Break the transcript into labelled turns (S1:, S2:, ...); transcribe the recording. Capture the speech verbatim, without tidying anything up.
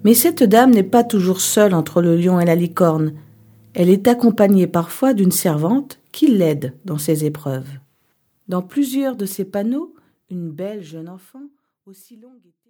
S1: Mais cette dame n'est pas toujours seule entre le lion et la licorne. Elle est accompagnée parfois d'une servante qui l'aide dans ses épreuves. Dans plusieurs de ces panneaux, une belle jeune enfant, aussi longue et